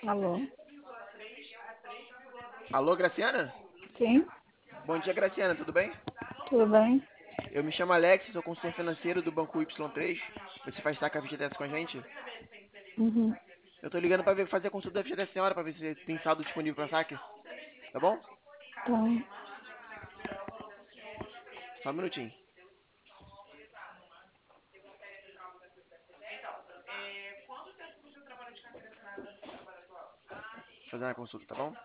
Alô? Alô, Graciana? Sim, Bom dia, Graciana, tudo bem? tudo bem? Eu me chamo Alex, sou consultor financeiro do Banco Y3. Você faz saque FGTS com a gente? Uhum. Eu tô ligando pra fazer a consulta da FGTS senhora, pra ver se tem saldo disponível pra saque. Tá bom? Então, Só um minutinho. Fazer uma consulta, tá bom?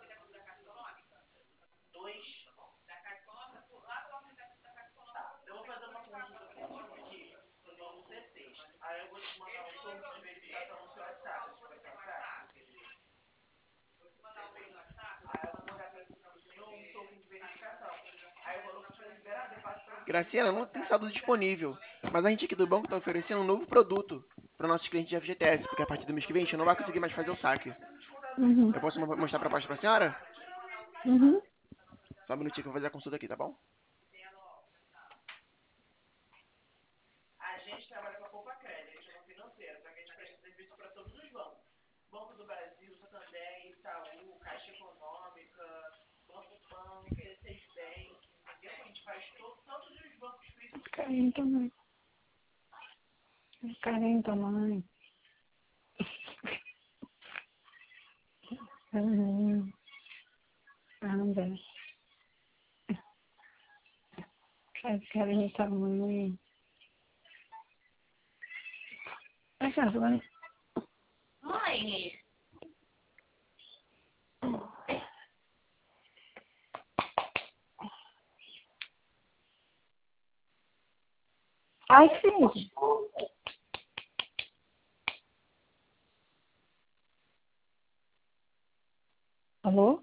Graciana, não tem saldo disponível, mas a gente aqui do banco tá oferecendo um novo produto para nossos clientes de FGTS, porque a partir do mês que vem a gente não vai conseguir mais fazer o saque. uhum. Eu posso mostrar a proposta pra senhora? Uhum. Só um minutinho que eu vou fazer a consulta aqui, tá bom? Carinho também. Carinho também. Uhum. Anda. Carinho também. É que agora... Ai, filho. Alô?